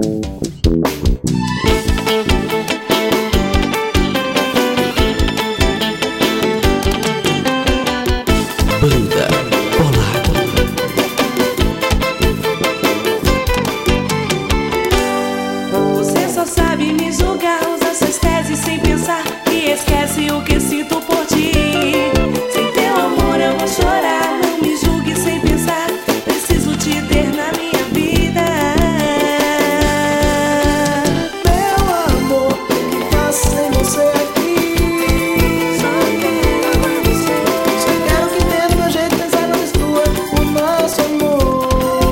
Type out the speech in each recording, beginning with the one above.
Banda Bolado. Você só sabe me julgar, usa suas teses sem pensar e esquece o que sinto por ti. Sem teu amor eu vou chorar, não me julgue sem pensar, preciso te ter na minha vida. Meu amor, o que faço sem você aqui? Só quero amar você. Só quero que tenha do meu jeito, pensar na mistura, o nosso amor.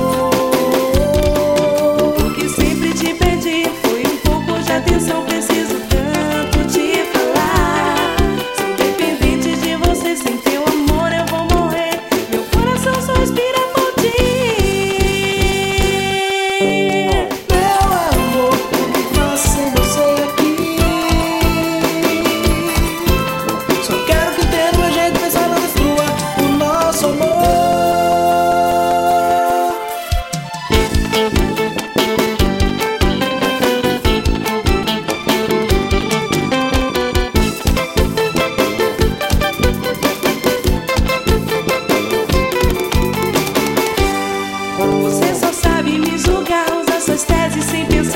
O que sempre te pedi foi um pouco de atenção, preciso tanto te falar. Sou dependente de você, sem teu amor eu vou morrer, meu coração só respira por ti. Meu amor, o que faço sem você aqui? Só quero que tenha do meu jeito, pensar na mistura, o nosso amor. Você só sabe me julgar, usa suas teses sem pensar